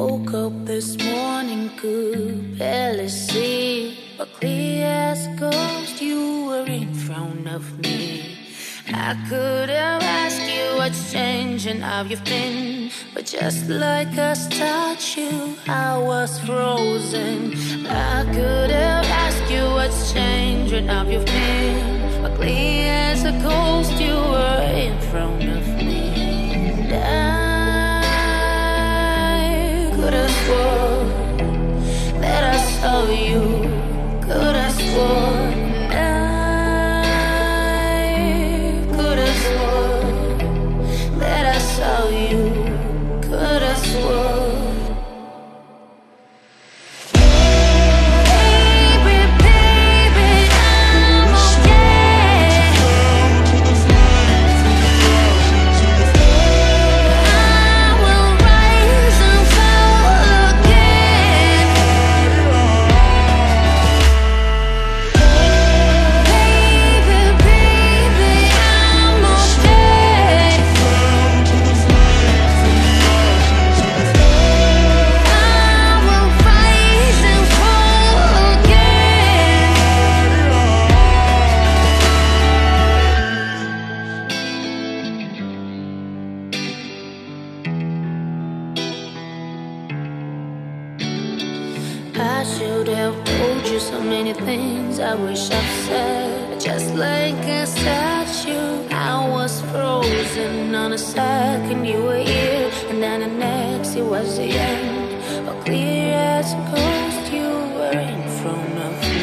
Woke up this morning, could barely see, but clear as a ghost, you were in front of me. I could have asked you what's changing, how you've been, but just like a statue, I was frozen. I could have asked you what's changing, how you've been, but clear as a ghost, you were in front of me. And I could have sworn that I saw you, could have sworn. That I saw you, could have sworn. I should have told you so many things I wish I've said. Just like a statue, I was frozen. On a second you were here, and then the next it was the end. But clear as a ghost, you were in front of me.